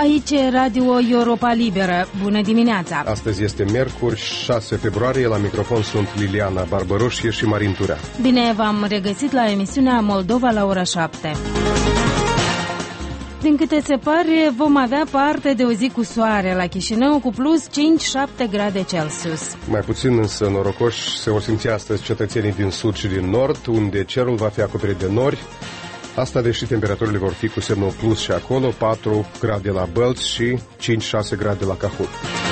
Aici e Radio Europa Liberă. Bună dimineața! Astăzi este miercuri, 6 februarie. La microfon sunt Liliana Barbăroșie și Marin Turea. Bine v-am regăsit la emisiunea Moldova la ora 7. Din câte se pare, vom avea parte de o zi cu soare la Chișinău, cu plus 5-7 grade Celsius. Mai puțin însă norocoși se vor simți astăzi cetățenii din sud și din nord, unde cerul va fi acoperit de nori. Asta deși temperaturile vor fi cu semnul plus și acolo, 4 grade la Bălți și 5-6 grade la Cahul.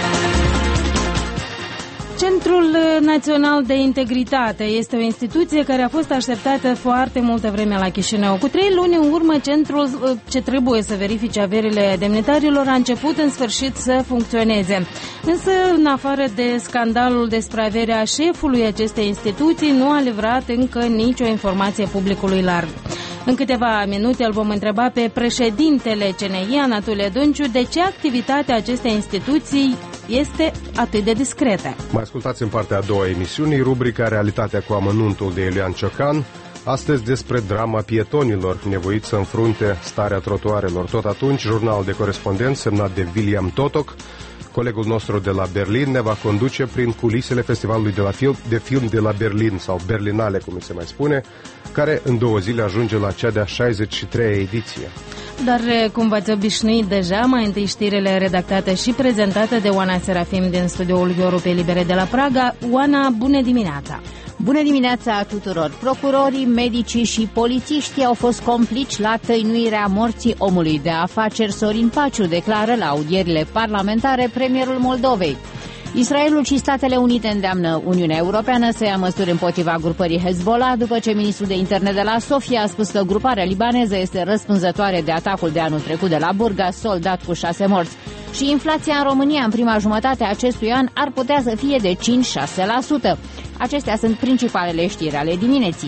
Centrul Național de Integritate este o instituție care a fost așteptată foarte multă vreme la Chișinău. Cu 3 luni în urmă, centrul ce trebuie să verifice averile demnitarilor a început în sfârșit să funcționeze. Însă, în afară de scandalul despre averea șefului acestei instituții, nu a livrat încă nicio informație publicului larg. În câteva minute îl vom întreba pe președintele CNI, Anatole Donciu, de ce activitatea acestei instituții este atât de discretă. Mai ascultați în partea a doua emisiunii rubrica Realitatea cu amănuntul de Elian Ciocan. Astăzi despre drama pietonilor nevoiți să înfrunte starea trotuarelor. Tot atunci, jurnal de corespondent semnat de William Totoc, colegul nostru de la Berlin, ne va conduce prin culisele festivalului de film de la Berlin, sau Berlinale, cum se mai spune, care în 2 zile ajunge la cea de-a 63-a ediție. Dar, cum v-ați obișnuit deja, mai întâi știrile redactate și prezentate de Oana Serafim din studioul Europei Libere de la Praga. Oana, bună dimineața! Bună dimineața tuturor! Procurorii, medicii și polițiștii au fost complici la tăinuirea morții omului de afaceri Sorin Paciu, declară la audierile parlamentare premierul Moldovei. Israelul și Statele Unite îndeamnă Uniunea Europeană să ia măsuri împotriva grupării Hezbollah, după ce ministrul de interne de la Sofia a spus că gruparea libaneză este răspunzătoare de atacul de anul trecut de la Burgas, soldat cu 6 morți. Și inflația în România în prima jumătate a acestui an ar putea să fie de 5-6%. Acestea sunt principalele știri ale dimineții.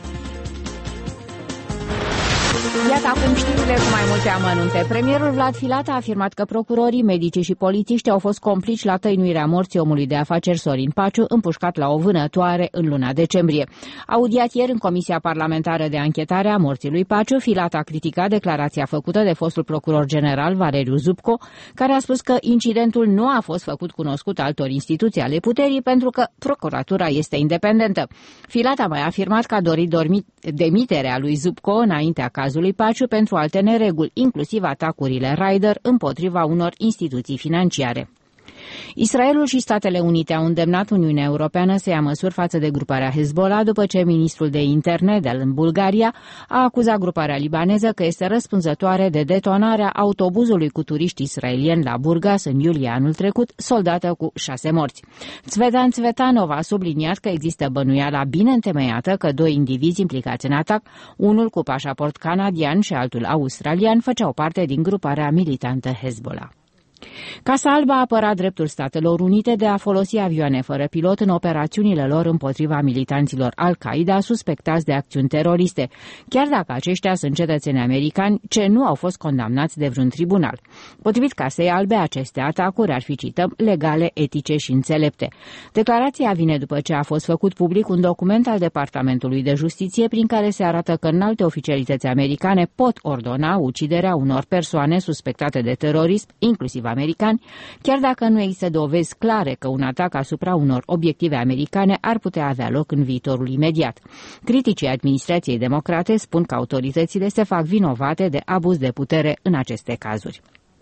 Iată acum știrile cu mai multe amănunte. Premierul Vlad Filat a afirmat că procurorii, medicii și polițiștii au fost complici la tăinuirea morții omului de afaceri Sorin Paciu, împușcat la o vânătoare în luna decembrie. Audiat ieri în Comisia Parlamentară de Anchetare a morții lui Paciu, Filat a criticat declarația făcută de fostul procuror general Valeriu Zupco, care a spus că incidentul nu a fost făcut cunoscut altor instituții ale puterii pentru că procuratura este independentă. Filat a mai afirmat că a dorit demiterea lui Zupco înaintea cazului Paciu pentru alte nereguli, inclusiv atacurile Raider împotriva unor instituții financiare. Israelul și Statele Unite au îndemnat Uniunea Europeană să ia măsuri față de gruparea Hezbollah după ce ministrul de interne din Bulgaria a acuzat gruparea libaneză că este răspunzătoare de detonarea autobuzului cu turiști israelieni la Burgas în iulie anul trecut, soldată cu 6 morți. Tzvetan Tzvetanov a subliniat că există bănuiala bine întemeiată că 2 indivizi implicați în atac, unul cu pașaport canadian și altul australian, făceau parte din gruparea militantă Hezbollah. Casa Albă a apărat dreptul Statelor Unite de a folosi avioane fără pilot în operațiunile lor împotriva militanților Al-Qaeda suspectați de acțiuni teroriste, chiar dacă aceștia sunt cetățeni americani ce nu au fost condamnați de vreun tribunal. Potrivit Casei Albe, aceste atacuri ar fi, cităm, legale, etice și înțelepte. Declarația vine după ce a fost făcut public un document al Departamentului de Justiție prin care se arată că înalte oficialități americane pot ordona uciderea unor persoane suspectate de terorism, inclusiv americani, chiar dacă nu există dovezi clare că un atac asupra unor obiective americane ar putea avea loc în viitorul imediat. Criticii administrației democrate spun că autoritățile se fac vinovate de abuz de putere în aceste cazuri.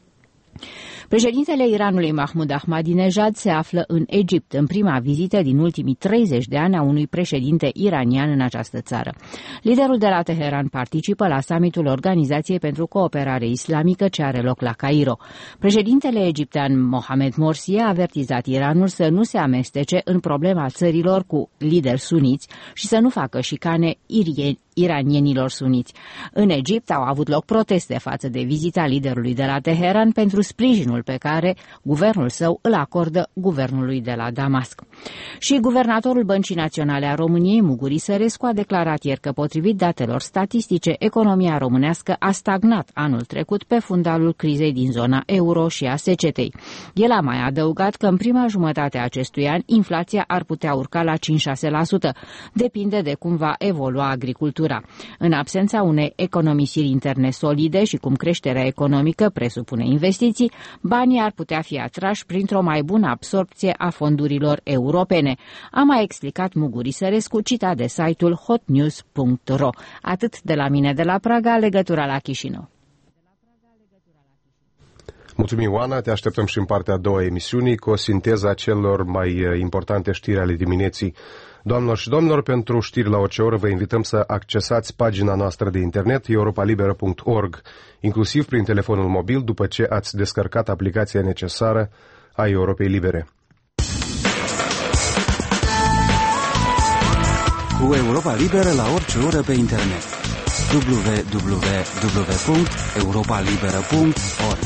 Președintele Iranului Mahmoud Ahmadinejad se află în Egipt, în prima vizită din ultimii 30 de ani a unui președinte iranian în această țară. Liderul de la Teheran participă la summitul Organizației pentru Cooperare Islamică ce are loc la Cairo. Președintele egiptean Mohamed Morsi a avertizat Iranul să nu se amestece în problema țărilor cu lideri suniți și să nu facă șicane iranienilor suniți. În Egipt au avut loc proteste față de vizita liderului de la Teheran pentru sprijinul sprijinul pe care guvernul său îl acordă guvernului de la Damasc. Și guvernatorul Băncii Naționale a României, Muguri Sărescu, a declarat ieri că, potrivit datelor statistice, economia românească a stagnat anul trecut pe fundalul crizei din zona euro și a secetei. El a mai adăugat că în prima jumătate a acestui an inflația ar putea urca la 5-6%. Depinde de cum va evolua agricultura. În absența unei economisiri interne solide și cum creșterea economică presupune investiții, banii ar putea fi atrași printr-o mai bună absorbție a fondurilor europene, a mai explicat Muguri Sărescu, citat de site-ul hotnews.ro. Atât de la mine de la Praga, legătura la Chișinău. Mulțumim, Oana, te așteptăm și în partea a doua a emisiunii cu o sinteză a celor mai importante știri ale dimineții. Doamnelor și domnilor, pentru știri la orice oră vă invităm să accesați pagina noastră de internet europalibera.org, inclusiv prin telefonul mobil, după ce ați descărcat aplicația necesară a Europei Libere. Cu Europa Liberă la orice oră pe internet. www.europalibera.org.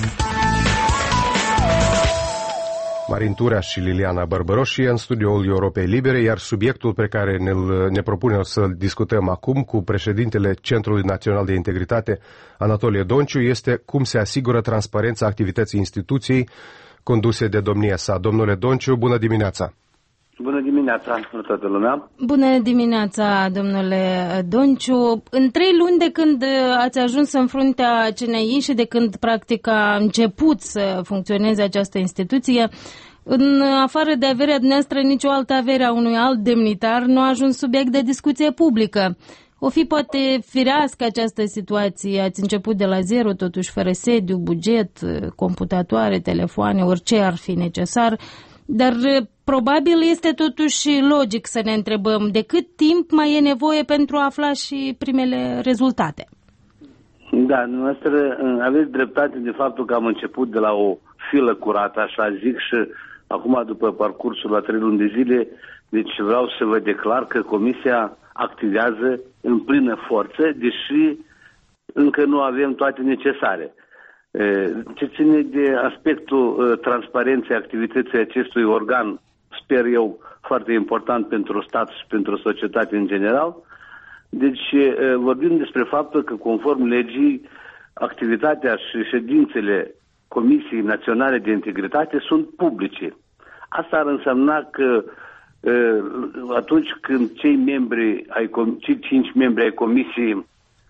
Marin Turea și Liliana Bărbăroșie în studioul Europei Libere, iar subiectul pe care ne propunem să-l discutăm acum cu președintele Centrului Național de Integritate, Anatolie Donciu, este cum se asigură transparența activității instituției conduse de domnia sa. Domnule Donciu, bună dimineața! Bună dimineața, toată lumea! Bună dimineața, domnule Donciu! În 3 luni de când ați ajuns în fruntea CNI și de când practic a început să funcționeze această instituție, în afară de averea dumneavoastră, nicio altă avere a unui alt demnitar nu a ajuns subiect de discuție publică. O fi poate firească această situație, ați început de la zero, totuși fără sediu, buget, computatoare, telefoane, orice ar fi necesar, dar probabil este totuși logic să ne întrebăm de cât timp mai e nevoie pentru a afla și primele rezultate. Da, noastră aveți dreptate de faptul că am început de la o filă curată, așa zic, și acum după parcursul la 3 luni de zile, deci vreau să vă declar că Comisia activează în plină forță, deși încă nu avem toate necesare. Ce ține de aspectul transparenței activității acestui organ, sper eu, foarte important pentru stat și pentru societate în general. Deci vorbim despre faptul că, conform legii, activitatea și ședințele Comisiei Naționale de Integritate sunt publice. Asta ar însemna că atunci când cei 5 membri ai Comisiei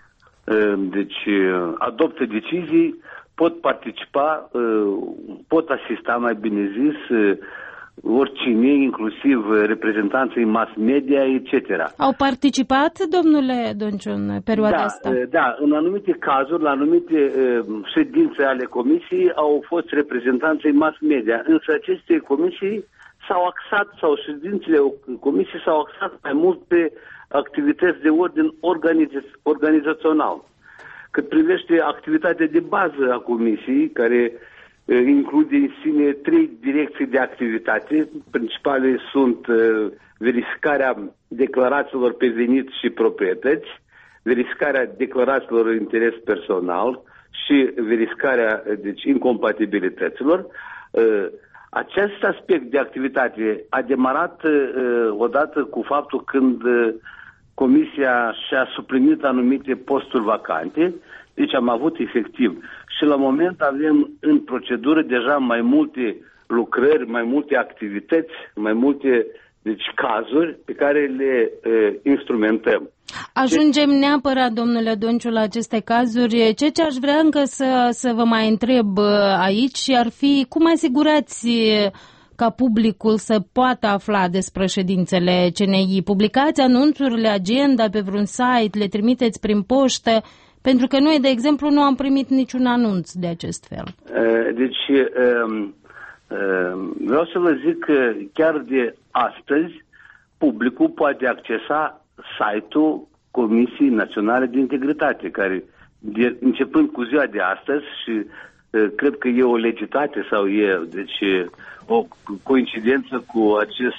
deci adoptă decizii, pot participa, pot asista, mai bine zis, oricine, inclusiv reprezentanții mass media, etc. Au participat, domnule Donciu, în perioada asta? Da, în anumite cazuri, la anumite ședințe ale comisiei au fost reprezentanții mass media, însă aceste comisii s-au axat, sau ședințele comisiei s-au axat mai mult pe activități de ordin organizațional. Cât privește activitatea de bază a comisiei, care include în sine 3 direcții de activitate. Principale sunt verificarea declarațiilor pe venit și proprietăți, verificarea declarațiilor de interes personal și verificarea, deci, incompatibilităților. Acest aspect de activitate a demarat odată cu faptul când Comisia și-a suprimit anumite posturi vacante, deci am avut efectiv. Și la moment avem în procedură deja mai multe lucrări, mai multe activități, mai multe cazuri pe care le instrumentăm. Ajungem neapărat, domnule Donciu, la aceste cazuri. Ce aș vrea încă să vă mai întreb aici ar fi cum asigurați ca publicul să poată afla despre ședințele CNI. Publicați anunțurile, agenda pe vreun site, le trimiteți prin poștă, pentru că noi, de exemplu, nu am primit niciun anunț de acest fel. Deci, vreau să vă zic că chiar de astăzi publicul poate accesa site-ul Comisiei Naționale de Integritate, care, începând cu ziua de astăzi, și cred că e o legitate sau e o coincidență cu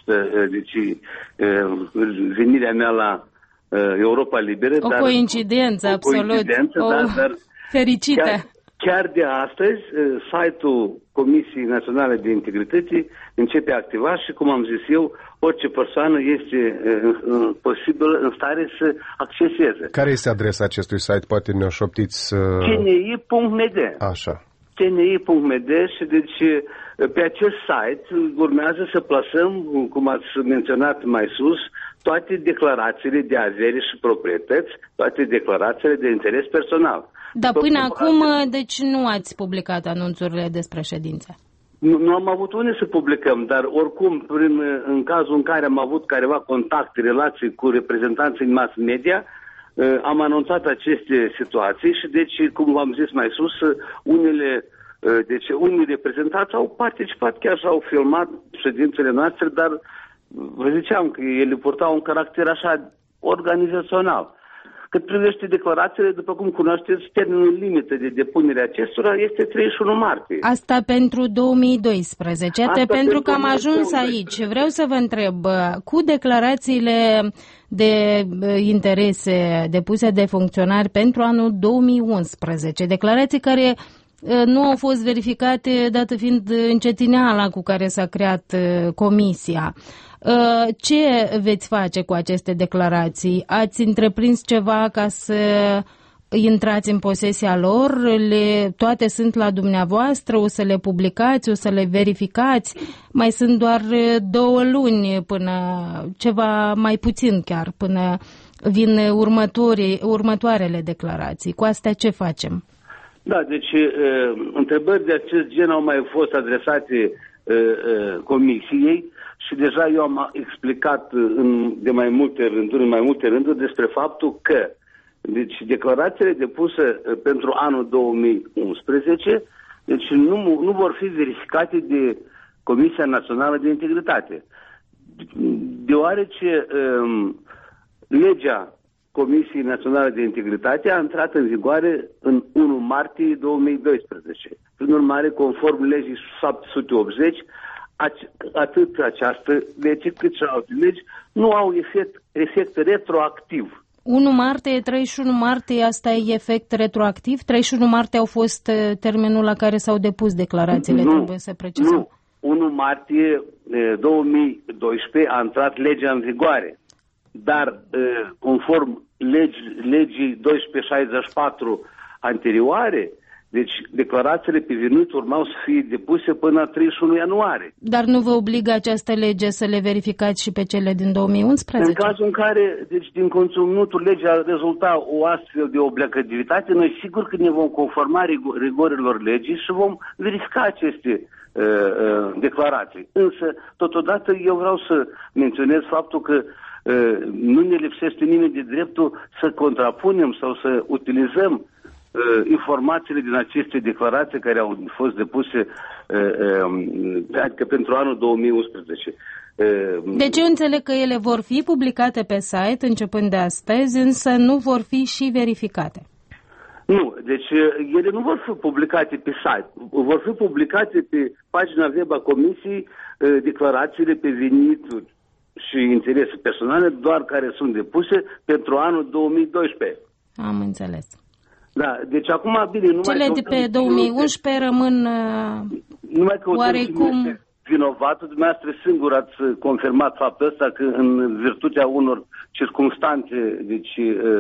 venirea mea la Europa Liberă. O coincidență, absolut. Dar fericită. Chiar de astăzi, site-ul Comisiei Naționale de Integritate începe a activa și, cum am zis eu, orice persoană este posibil în stare să acceseze. Care este adresa acestui site? Poate ne-o șoptiți... tni.md. Așa. tni.md și deci pe acest site urmează să plasăm, cum ați menționat mai sus, toate declarațiile de avere și proprietăți, toate declarațiile de interes personal. Dar până acum, deci nu ați publicat anunțurile despre ședințe? Nu am avut unde să publicăm, dar oricum, în cazul în care am avut careva contacte, relații cu reprezentanții în mass media, am anunțat aceste situații și deci, cum v-am zis mai sus, unii reprezentanți au participat, chiar și-au filmat ședințele noastre, dar vă ziceam că ele purtau un caracter așa organizațional. Cât privește declarațiile, după cum cunoașteți, termenul limită de depunere acestora este 31 martie. Asta pentru 2012. Pentru că am ajuns aici. Vreau să vă întreb, cu declarațiile de interese depuse de funcționari pentru anul 2011, declarații care nu au fost verificate, dată fiind încetineala cu care s-a creat comisia. Ce veți face cu aceste declarații? Ați întreprins ceva ca să intrați în posesia lor? Toate sunt la dumneavoastră? O să le publicați? O să le verificați? Mai sunt doar 2 luni până, ceva mai puțin chiar, până vin următoarele declarații. Cu astea ce facem? Da, deci întrebări de acest gen au mai fost adresate comisiei și deja eu am explicat de mai multe rânduri despre faptul că deci declarațiile depuse pentru anul 2011 deci nu vor fi verificate de Comisia Națională de Integritate, deoarece legea Comisiei Naționale de Integritate a intrat în vigoare în 1 martie 2012. Prin urmare, conform legii 780, atât această lege cât și alte legi nu au efect retroactiv. 1 martie, 31 martie, asta e efect retroactiv? 31 martie au fost termenul la care s-au depus declarațiile, trebuie să precizăm. Nu, 1 martie 2012 a intrat legea în vigoare, dar conform legii 1264 anterioare, deci declarațiile pe venit urmau să fie depuse până 31 ianuarie. Dar nu vă obligă această lege să le verificați și pe cele din 2011? În cazul în care, deci din conținutul legii ar rezulta o astfel de obligativitate, noi sigur că ne vom conforma rigorilor legii și vom verifica aceste declarații. Însă, totodată, eu vreau să menționez faptul că nu ne lipsește nimeni de dreptul să contrapunem sau să utilizăm informațiile din aceste declarații care au fost depuse adică pentru anul 2011. Deci eu înțeleg că ele vor fi publicate pe site începând de astăzi, însă nu vor fi și verificate. Nu, deci ele nu vor fi publicate pe site, vor fi publicate pe pagina web a Comisiei declarațiile pe venituri și interese personale, doar care sunt depuse pentru anul 2012. Am înțeles. Da, deci acum, bine, numai cele de pe 2011 rămân numai că oarecum vinovatul, dumneavoastră singur ați confirmat faptul ăsta că în virtutea unor circumstanțe, deci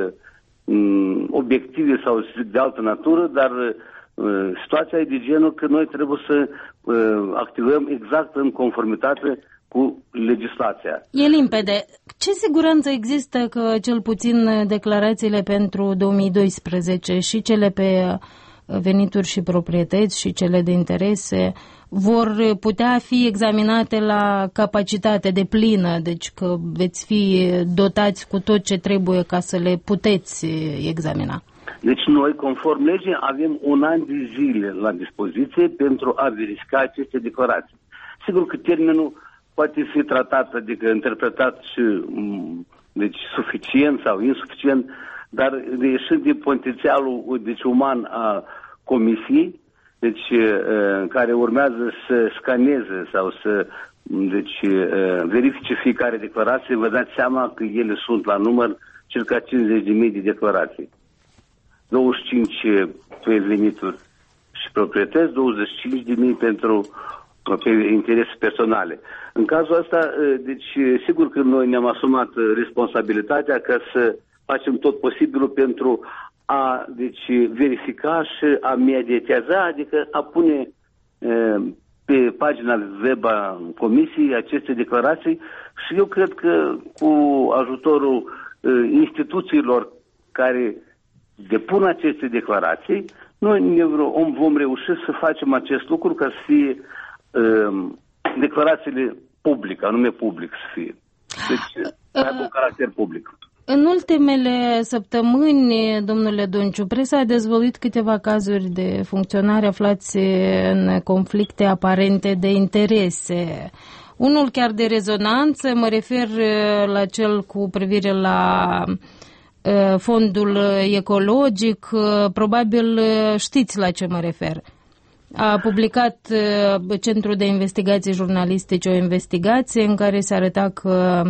obiective sau de altă natură, dar situația e de genul că noi trebuie să activăm exact în conformitate cu legislația. E limpede. Ce siguranță există că cel puțin declarațiile pentru 2012 și cele pe venituri și proprietăți și cele de interese vor putea fi examinate la capacitate deplină, deci că veți fi dotați cu tot ce trebuie ca să le puteți examina? Deci noi, conform legii, avem 1 an de zile la dispoziție pentru a verifica aceste declarații. Sigur că termenul poate fi tratat, adică interpretat și deci suficient sau insuficient, dar ieșind din potențialul deci, uman a comisiei, deci care urmează să scaneze sau să deci, verifice fiecare declarație, vă dați seama că ele sunt la număr circa 50.000 de declarații. 25 pe venituri și proprietăți, 25.000 pentru interese personale. În cazul ăsta, deci, sigur că noi ne-am asumat responsabilitatea ca să facem tot posibilul pentru a verifica și a mediatiza, adică a pune pe pagina web a Comisiei aceste declarații și eu cred că cu ajutorul instituțiilor care depun aceste declarații, noi vom reuși să facem acest lucru ca să fie declarațiile publice, anume public să fie. Deci, aibă un caracter public. În ultimele săptămâni, domnule Donciu, presa a dezvăluit câteva cazuri de funcționari aflați în conflicte aparente de interese. Unul chiar de rezonanță, mă refer la cel cu privire la fondul ecologic, probabil știți la ce mă refer. A publicat Centrul de Investigații Jurnalistice o investigație în care se arăta că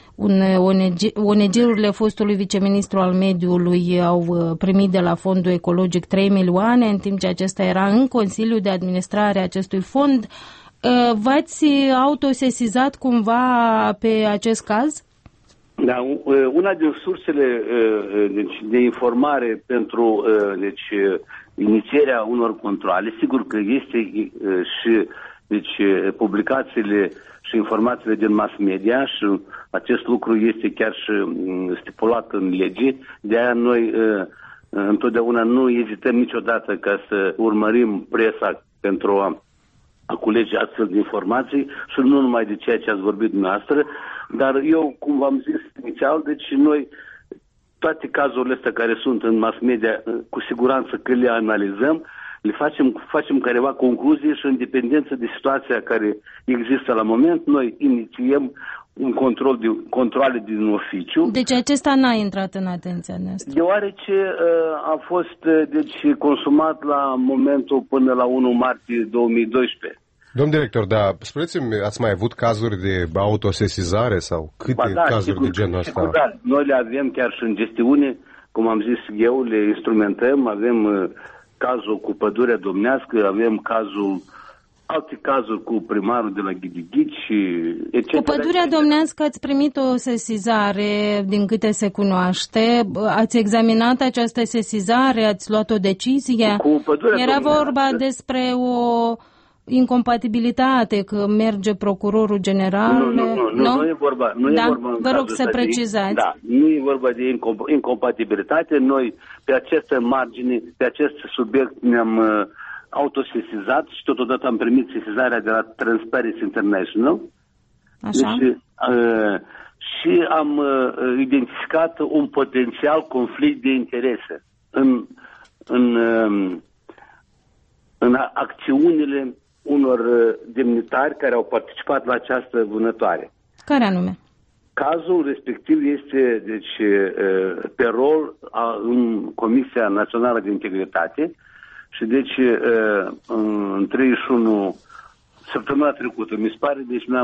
ONG-urile fostului viceministru al mediului au primit de la fondul ecologic 3 milioane, în timp ce acesta era în Consiliul de Administrare a acestui fond. V-ați autosesizat cumva pe acest caz? Da, una din sursele de informare pentru inițierea unor controale, sigur că este și publicațiile și informațiile din mass media și acest lucru este chiar și stipulat în lege. De aia noi întotdeauna nu ezităm niciodată ca să urmărim presa pentru a culege astfel de informații și nu numai de ceea ce ați vorbit dumneavoastră, dar eu, cum v-am zis inițial, deci noi toate cazurile astea care sunt în mass media, cu siguranță că le analizăm, le facem careva concluzii și în dependență de situația care există la moment, noi inițiem un controle din oficiu. Deci acesta n-a intrat în atenția noastră. Deoarece a fost consumat la momentul până la 1 martie 2012. Domn director, dar spuneți-mi, ați mai avut cazuri de autosesizare sau câte cazuri de genul ăsta? Sigur, da. Noi le avem chiar și în gestiune, cum am zis eu, le instrumentăm, avem cazul cu Pădurea Domnească, avem alte cazuri cu primarul de la Ghidighici, etc. Cu Pădurea Domnească ați primit o sesizare, din câte se cunoaște. Ați examinat această sesizare? Ați luat o decizie? Era vorba despre o incompatibilitate, că merge procurorul general? Nu e vorba. Vă rog să precizați. Da, nu e vorba de incompatibilitate. Noi, pe această margine, pe acest subiect, ne-am autosesizat și totodată am primit sesizarea de la Transparency International. Așa. Deci, și am identificat un potențial conflict de interese în acțiunile unor demnitari care au participat la această vânătoare. Care anume? Cazul respectiv este pe rol în Comisia Națională de Integritate și în 31 săptămâna trecută, mi se pare,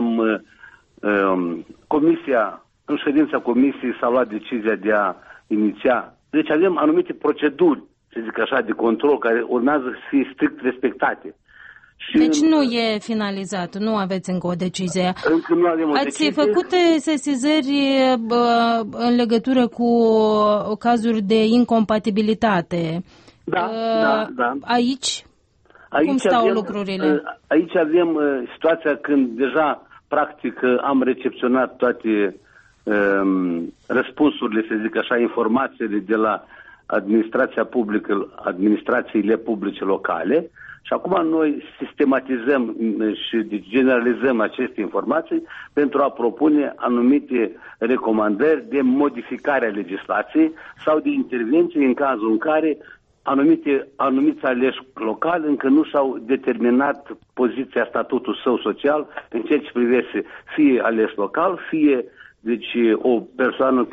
în ședința comisiei s-a luat decizia de a iniția. Deci avem anumite proceduri, să zic așa, de control care urmează să fie strict respectate. Deci nu e finalizat, nu aveți încă o decizie. Încă nu avem o decizie. Ați făcut sesizări în legătură cu cazuri de incompatibilitate. Da. Aici cum stau lucrurile? Aici avem situația când deja, practic, am recepționat toate răspunsurile, să zic așa, informațiile de la administrațiile publice locale. Și acum noi sistematizăm și generalizăm aceste informații pentru a propune anumite recomandări de modificare a legislației sau de intervenție în cazul în care anumiți aleși locali încă nu și-au determinat poziția, statutul său social în ceea ce privește fie ales local, fie o persoană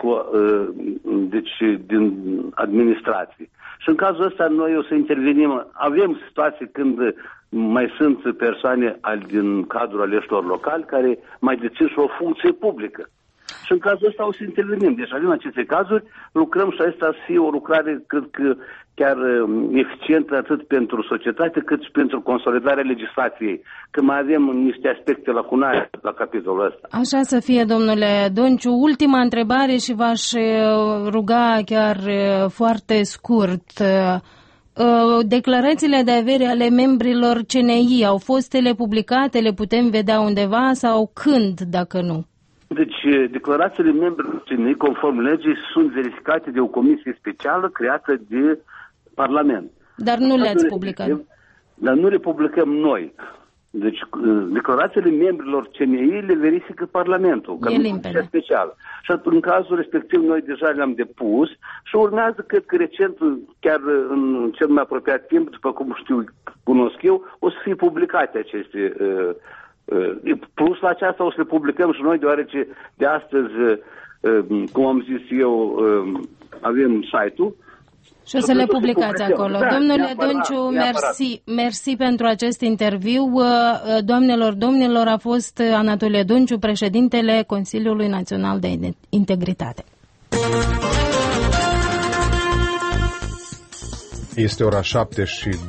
din administrație. Și în cazul ăsta noi o să intervenim. Avem situații când mai sunt persoane din cadrul aleșilor locali care mai dețin și o funcție publică. Și în cazul ăsta o să intervenim. Deci în aceste cazuri lucrăm și asta să fie o lucrare, cred că chiar eficientă atât pentru societate cât și pentru consolidarea legislației, că mai avem niște aspecte lacunare la capitolul ăsta. Așa să fie, domnule Donciu. Ultima întrebare și v-aș ruga chiar foarte scurt. Declarațiile de avere ale membrilor CNI au fost ele publicate, le putem vedea undeva sau când, dacă nu? Deci, declarațiile membrilor CNI, conform legii, sunt verificate de o comisie specială creată de Parlament. Dar nu le-ați publicat. Dar nu le publicăm noi. Deci, declarațiile membrilor CNI le verifică Parlamentul, Comisia Specială. Și în cazul respectiv noi deja le-am depus și urmează, cred că recent, chiar în cel mai apropiat timp, după cum cunosc eu, o să fie publicate aceste. Plus la aceasta o să le publicăm și noi, deoarece de astăzi, cum am zis eu, avem site-ul. Și o să le publicați acolo. Da, domnule Donciu, mersi pentru acest interviu. Domnilor, a fost Anatolie Donciu, președintele Consiliului Național de Integritate. Este ora 7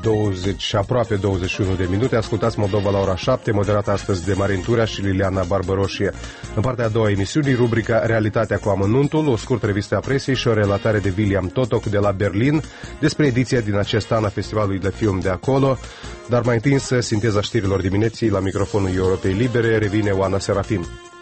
și aproape 21 de minute. Ascultați Moldova la ora 7, moderată astăzi de Marin Turea și Liliana Barbăroșie. În partea a doua emisiunii, rubrica Realitatea cu amănuntul, o scurtă revistă a presei și o relatare de William Totoc de la Berlin despre ediția din acest an a Festivalului de Film de acolo. Dar mai întâi însă, sinteza știrilor dimineții, la microfonul Europei Libere, revine Oana Serafim.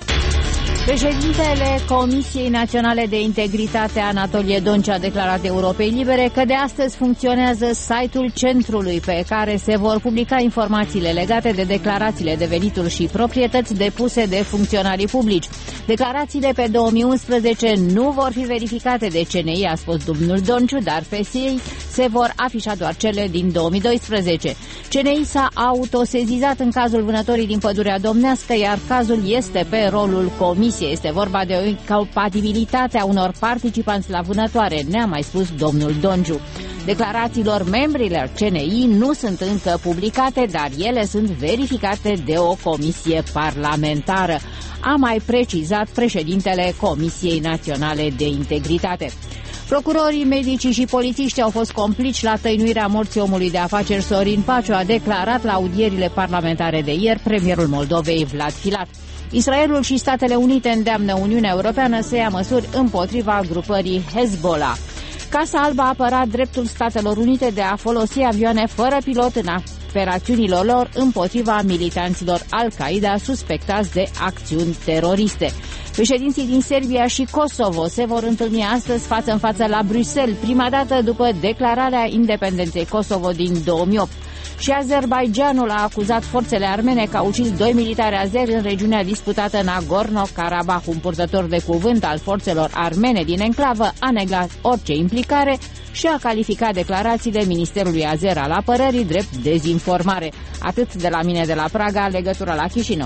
Președintele Comisiei Naționale de Integritate, Anatolie Donciu, a declarat Europei Libere că de astăzi funcționează site-ul centrului pe care se vor publica informațiile legate de declarațiile de venituri și proprietăți depuse de funcționarii publici. Declarațiile pe 2011 nu vor fi verificate de CNI, a spus domnul Donciu, dar pe ei se vor afișa doar cele din 2012. CNI s-a autosezizat în cazul vânătorii din Pădurea Domnească, iar cazul este pe rolul Comisiei. Este vorba de o incompatibilitate a unor participanți la vânătoare, ne-a mai spus domnul Donciu. Declarațiilor membrilor CNI nu sunt încă publicate, dar ele sunt verificate de o comisie parlamentară, a mai precizat președintele Comisiei Naționale de Integritate. Procurorii, medicii și polițiștii au fost complici la tăinuirea morții omului de afaceri Sorin Paciu, a declarat la audierile parlamentare de ieri premierul Moldovei Vlad Filat. Israelul și Statele Unite îndeamnă Uniunea Europeană să ia măsuri împotriva grupării Hezbollah. Casa Albă a apărat dreptul Statelor Unite de a folosi avioane fără pilot în operațiunile lor împotriva militanților Al-Qaeda suspectați de acțiuni teroriste. Președinții din Serbia și Kosovo se vor întâlni astăzi față în față la Bruxelles, prima dată după declararea independenței Kosovo din 2008. Și Azerbaidjanul a acuzat forțele armene că au ucis 2 militari azeri în regiunea disputată Nagorno-Karabakh. Un purtător de cuvânt al forțelor armene din enclavă a negat orice implicare și a calificat declarațiile Ministerului Azer al Apărării drept dezinformare. Atât de la mine de la Praga, legătura la Chișinău.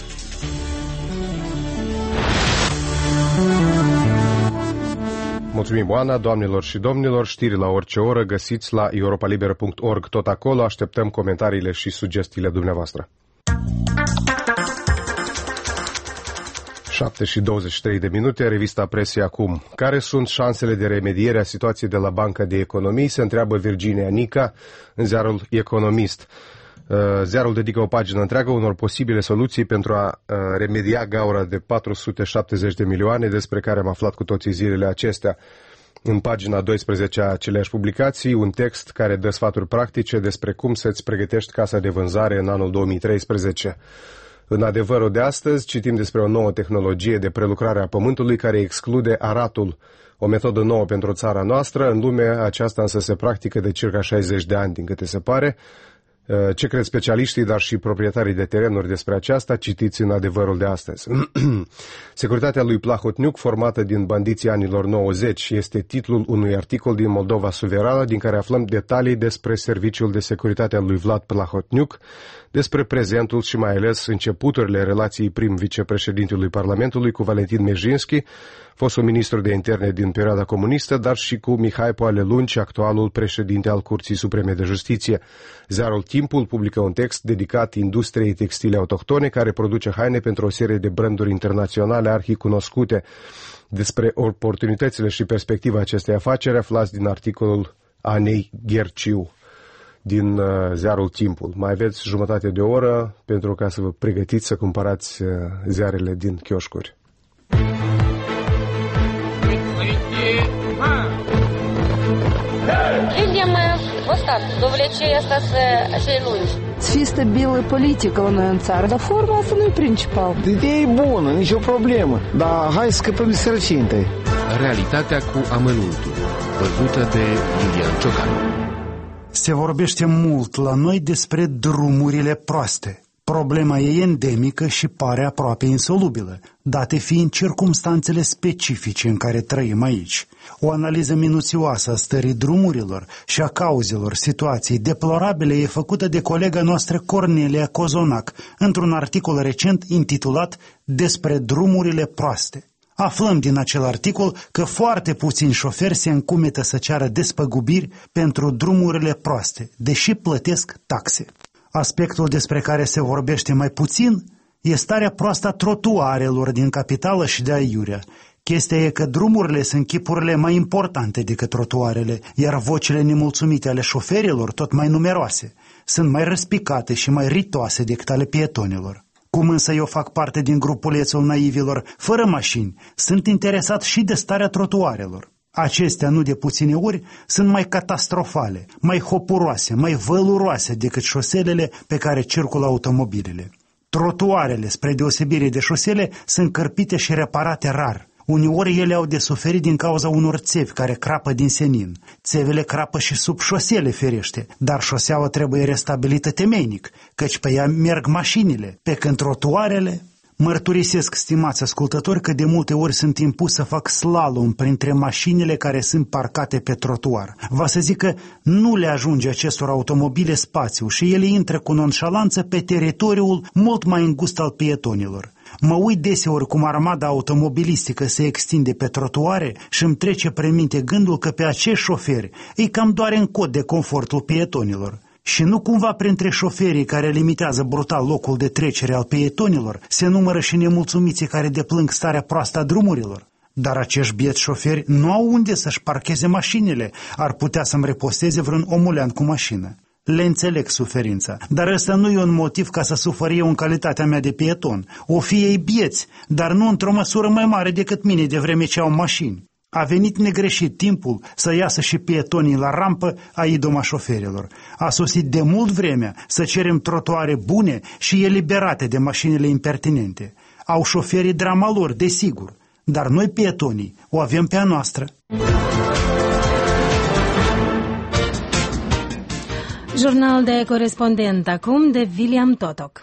Mulțumim, Oana, doamnelor și domnilor, știri la orice oră găsiți la europalibera.org. Tot acolo așteptăm comentariile și sugestiile dumneavoastră. 7 și 23 de minute, revista Presie acum. Care sunt șansele de remediere a situației de la Banca de Economii? Se întreabă Virginia Nica în ziarul Economist. Ziarul dedică o pagină întreagă unor posibile soluții pentru a remedia gaura de 470 de milioane despre care am aflat cu toții zilele acestea. În pagina 12 a aceleași publicații, un text care dă sfaturi practice despre cum să-ți pregătești casa de vânzare în anul 2013. În Adevărul de astăzi citim despre o nouă tehnologie de prelucrare a pământului care exclude aratul, o metodă nouă pentru țara noastră. În lume aceasta însă se practică de circa 60 de ani, din câte se pare. Ce cred specialiștii, dar și proprietarii de terenuri despre aceasta, citiți în Adevărul de astăzi. Securitatea lui Plahotniuc, formată din bandiții anilor 90, este titlul unui articol din Moldova Suverană, din care aflăm detalii despre serviciul de securitate al lui Vlad Plahotniuc, despre prezentul și mai ales începuturile relației prim-vicepreședintelui Parlamentului cu Valentin Mejinski, fostul ministru de interne din perioada comunistă, dar și cu Mihai Poale Lunci, actualul președinte al Curții Supreme de Justiție. Ziarul Timpul publică un text dedicat industriei textile autohtone care produce haine pentru o serie de branduri internaționale arhicunoscute. Despre oportunitățile și perspectiva acestei afaceri aflați din articolul Anei Gherciu din ziarul Timpul. Mai aveți jumătate de oră pentru ca să vă pregătiți să cumpărați ziarele din chioșcuri. Людям достатньо, довлече остаться lungi. Фи стабильная политика в НЦР, да форма основной принципал. Ideea e bună, nicio problemă, dar hai să scăpăm de sărăcie întâi. Realitatea cu amănuntul, văzută de Iulian Ciocan. Se vorbește mult la noi despre drumurile proaste. Problema e endemică și pare aproape insolubilă, date fiind circumstanțele specifice în care trăim aici. O analiză minuțioasă a stării drumurilor și a cauzelor situației deplorabile e făcută de colega noastră Cornelia Cozonac într-un articol recent intitulat Despre drumurile proaste. Aflăm din acel articol că foarte puțini șoferi se încumetă să ceară despăgubiri pentru drumurile proaste, deși plătesc taxe. Aspectul despre care se vorbește mai puțin e starea proastă a trotuarelor din capitală și de aiurea. Chestia e că drumurile sunt chipurile mai importante decât trotuarele, iar vocile nemulțumite ale șoferilor tot mai numeroase. Sunt mai răspicate și mai ritoase decât ale pietonilor. Cum însă eu fac parte din grupulețul naivilor fără mașini, sunt interesat și de starea trotuarelor. Acestea, nu de puține ori, sunt mai catastrofale, mai hopuroase, mai văluroase decât șoselele pe care circulă automobilele. Trotuarele, spre deosebire de șosele, sunt cărpite și reparate rar. Uneori ele au de suferit din cauza unor țevi care crapă din senin. Țevele crapă și sub șosele, ferește, dar șoseaua trebuie restabilită temeinic, căci pe ea merg mașinile, pe când trotuarele... Mărturisesc, stimați ascultători, că de multe ori sunt impus să fac slalom printre mașinile care sunt parcate pe trotuar. Va să zic că nu le ajunge acestor automobile spațiu și ele intră cu nonșalanță pe teritoriul mult mai îngust al pietonilor. Mă uit deseori cum armada automobilistică se extinde pe trotuare și îmi trece prin minte gândul că pe acești șoferi îi cam doare în cot de confortul pietonilor. Și nu cumva printre șoferii care limitează brutal locul de trecere al pietonilor se numără și nemulțumiții care deplâng starea proastă a drumurilor. Dar acești bieți șoferi nu au unde să-și parcheze mașinile, ar putea să-mi reposteze vreun omulean cu mașină. Le înțeleg suferința, dar ăsta nu e un motiv ca să sufăr eu în calitatea mea de pieton. O fi ei bieți, dar nu într-o măsură mai mare decât mine de vreme ce au mașini. A venit negreșit timpul să iasă și pietonii la rampă a idoma șoferilor. A sosit de mult vremea să cerem trotuare bune și eliberate de mașinile impertinente. Au șoferii drama lor, desigur, dar noi pietonii o avem pe a noastră. Jurnal de corespondent acum de William Totoc.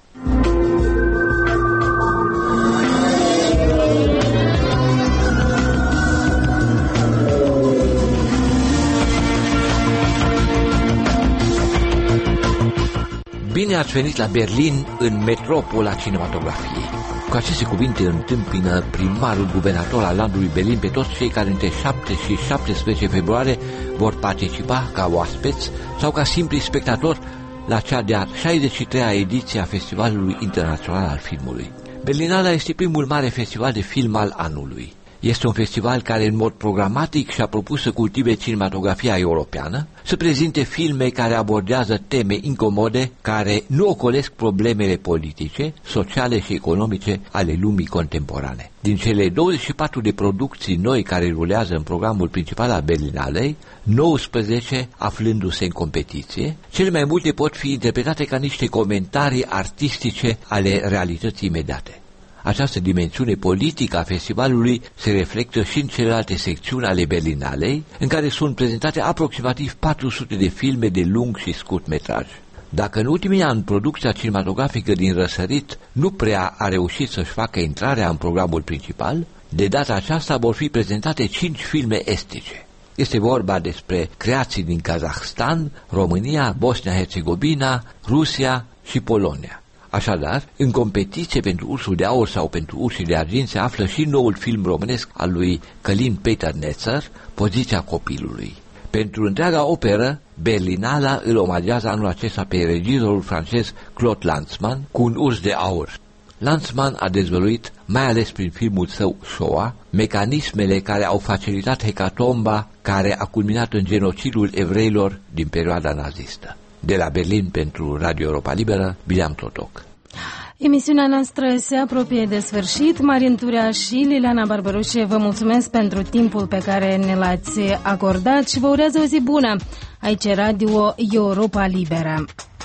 Bine ați venit la Berlin, în metropola cinematografiei. Cu aceste cuvinte întâmpină primarul guvernator al landului Berlin pe toți cei care între 7 și 17 februarie vor participa ca oaspeți sau ca simpli spectatori la cea de-a 63-a ediție a Festivalului Internațional al Filmului. Berlinala este primul mare festival de film al anului. Este un festival care în mod programatic și-a propus să cultive cinematografia europeană, să prezinte filme care abordează teme incomode, care nu ocolesc problemele politice, sociale și economice ale lumii contemporane. Din cele 24 de producții noi care rulează în programul principal al Berlinalei, 19 aflându-se în competiție, cele mai multe pot fi interpretate ca niște comentarii artistice ale realității imediate. Această dimensiune politică a festivalului se reflectă și în celelalte secțiuni ale Berlinalei, în care sunt prezentate aproximativ 400 de filme de lung și scurt metraj. Dacă în ultimii ani producția cinematografică din răsărit nu prea a reușit să-și facă intrarea în programul principal, de data aceasta vor fi prezentate 5 filme estice. Este vorba despre creații din Kazahstan, România, Bosnia-Herzegovina, Rusia și Polonia. Așadar, în competiție pentru Ursul de Aur sau pentru Urșii de Argint se află și noul film românesc al lui Călin Peter Nețăr, Poziția copilului. Pentru întreaga operă, Berlinala îl omagează anul acesta pe regizorul francez Claude Lanzmann cu un urs de aur. Lanzmann a dezvăluit, mai ales prin filmul său Shoah, mecanismele care au facilitat hecatomba care a culminat în genocidul evreilor din perioada nazistă. De la Berlin pentru Radio Europa Liberă, Bileam Totoc. Emisiunea noastră se apropie de sfârșit. Marin Turea și Liliana Barbaroșe vă mulțumesc pentru timpul pe care ne l-ați acordat și vă urează o zi bună. Aici Radio Europa Liberă.